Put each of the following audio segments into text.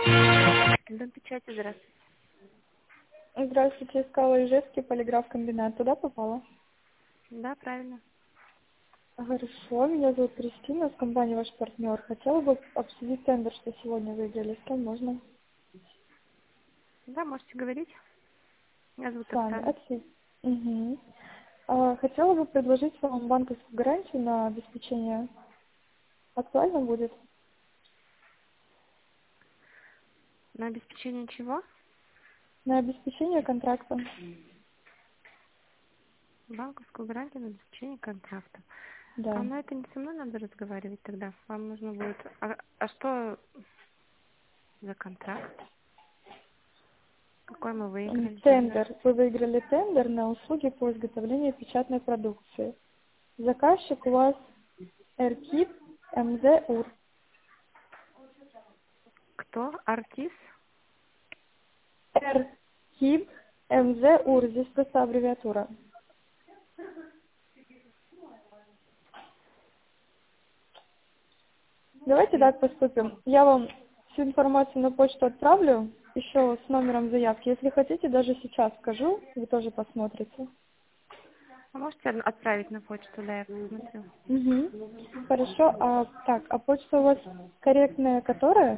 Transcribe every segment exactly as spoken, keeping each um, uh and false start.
Дом печати, здравствуйте. Здравствуйте, искала Ижевский полиграф-комбинат. Туда попала? Да, правильно. Хорошо, меня зовут Кристина, с компании «Ваш партнер». Хотела бы обсудить тендер, что сегодня выиграли. С кем можно? Да, можете говорить. Меня зовут С вами. Оксана. Отлично. Угу. А, хотела бы предложить вам банковскую гарантию на обеспечение. Актуально будет? На обеспечение чего? На обеспечение контракта. Банковскую гарантию на обеспечение контракта. А, Да. ну это не со мной надо разговаривать тогда. Вам нужно будет... А, а что за контракт? Какой мы М, выиграли тендер? Тендер. Вы выиграли тендер на услуги по изготовлению печатной продукции. Заказчик у вас Эркип МЗ Кто? Артис? Р. КИБ МЗ УР. Здесь просто аббревиатура. Давайте Нет. так поступим. Я вам всю информацию на почту отправлю, еще с номером заявки. Если хотите, даже сейчас скажу, вы тоже посмотрите. А можете од- отправить на почту, да, я посмотрю. Угу. Хорошо. А так, а почта у вас корректная, которая?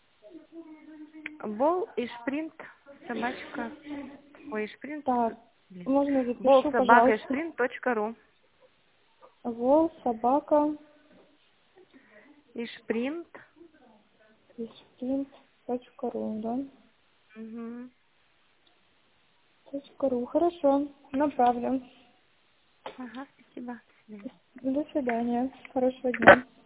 Бол и шпринт, собачка. Ой, шпринт. Так, Блин. можно Бол запишу, собака и пожалуйста. шпринт точка ру. Вол, собака, И шпринт. точка ру, да? Угу. Точка ру. Хорошо, направлю. Ага, спасибо. До свидания. До свидания. Хорошего дня.